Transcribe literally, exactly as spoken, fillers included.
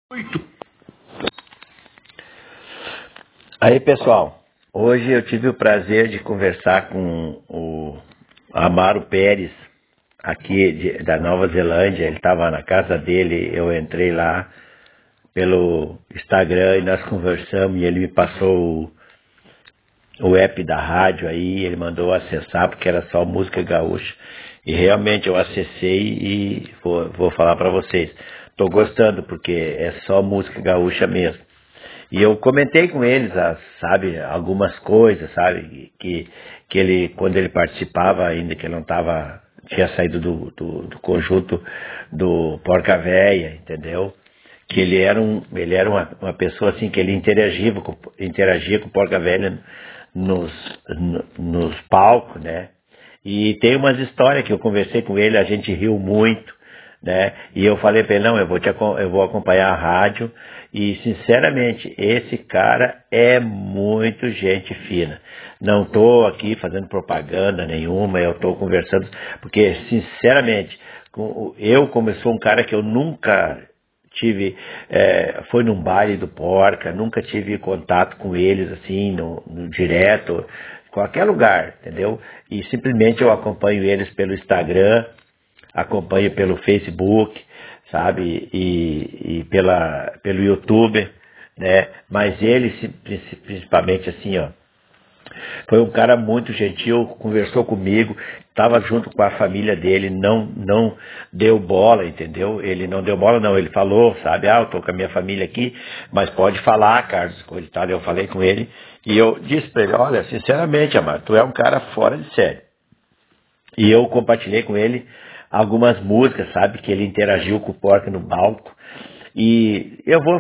Oito. Aí, pessoal, hoje eu tive o prazer de conversar com o Amaro Pérez, aqui de, da Nova Zelândia. Ele estava na casa dele, eu entrei lá pelo Instagram e nós conversamos e ele me passou o, o app da rádio aí, ele mandou acessar porque era só música gaúcha. E realmente eu acessei e vou, vou falar para vocês. Estou gostando porque é só música gaúcha mesmo. E eu comentei com eles, as, sabe, algumas coisas, sabe, que, que ele, quando ele participava ainda, que ele não estava, tinha saído do, do, do conjunto do Porca Véia, entendeu? Que ele era, um, ele era uma, uma pessoa assim, que ele interagia com, interagia com o Porca Véia nos, no, nos palcos, né? E tem umas histórias que eu conversei com ele, a gente riu muito, né? E eu falei para ele, não, eu vou, te, eu vou acompanhar a rádio. E, sinceramente, esse cara é muito gente fina. Não estou aqui fazendo propaganda nenhuma, eu estou conversando, porque, sinceramente, eu, como sou um cara que eu nunca tive, é, foi num baile do Porca, nunca tive contato com eles, assim, no, no direto, em qualquer lugar, entendeu? E simplesmente eu acompanho eles pelo Instagram, acompanho pelo Facebook, sabe, e, e pela, pelo YouTube, né, mas ele, principalmente assim, ó, foi um cara muito gentil, conversou comigo, estava junto com a família dele, não, não deu bola, entendeu? Ele não deu bola, não, ele falou, sabe, ah, eu tô com a minha família aqui, mas pode falar, Carlos, coitado, eu falei com ele, e eu disse para ele, olha, sinceramente, Amaro, tu é um cara fora de série. E eu compartilhei com ele algumas músicas, sabe, que ele interagiu com o Porca no palco. E eu vou